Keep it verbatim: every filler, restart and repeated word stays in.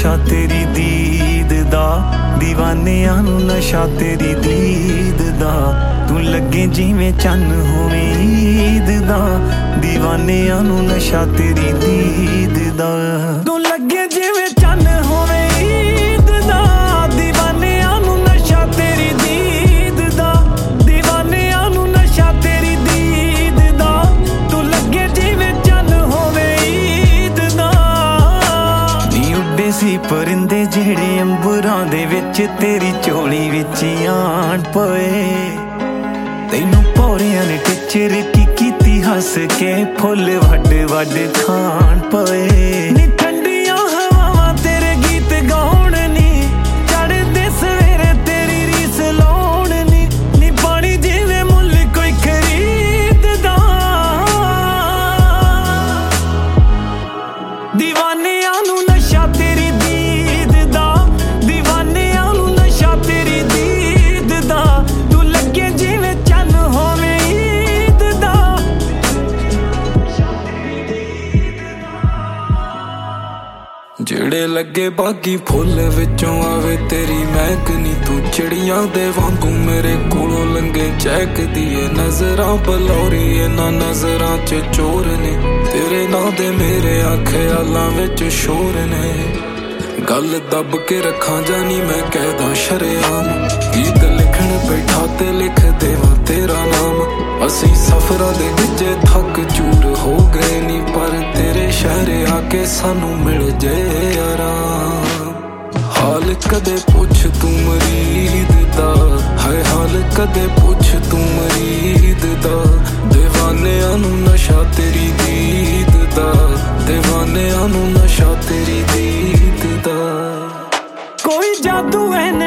नशा तेरी दीद दा, दीवानियां नू नशा तेरी दीद दा। तू लगे जिवें चन्न होवे ईद दा, दीवानियां नू नशा तेरी दीद दा। तू लगे जिवें चन्न होवे ईद दा, दीवानियां नू नशा तेरी दीद दा, दीवानियां नू नशा तेरी दीद दा। तू लगे जिवें चन्न होवे ईद दा। नी उड्डे सी परिंदे जेड़े अंबरां दे विच तेरी झोली विच आण पए, तैनू भौरियां ने टिचर की कीती हस के फुल वड वड खाण पए। नी ठंडियां हवावां तेरे गीत गाउण नी, चढ़दे सवेरे तेरी रीस लाउण नी। नी पानी जिवें मुल कोई खरीददा, दीवानियां नू नशा तेरी दीद दा, दीवानियां नू नशा तेरी दीद दा। तू लगे जिवें चन्न होवे ईद दा। जेड़े लगे बागी फुल विचों आवे तेरी महक नी, तू चिड़ियां दे वांगू मेरे कोलों लंघे चहकदी ए। नजरां बलौरी इन्हां नजरां च चोर ने, तेरे नां दे मेरे ख्यालां विच शोर ने। गल दब के रखां जानी मैं कहदा शरेआम, गीत लिखण बैठा ते लिख देवां तेरा नाम। असी सफरां दे गिजे थक चूर हो गए नी, पर तेरे शहरे आके सानू मिल जाए आराम। हाल कदे पुछ तू मरीद दा, हाय हाल कदे पुछ तू मरीद दा। दीवानियां नू नशा तेरी दीद दा, दीवानियां नू नशा तेरी दीद दा। कोई जादू है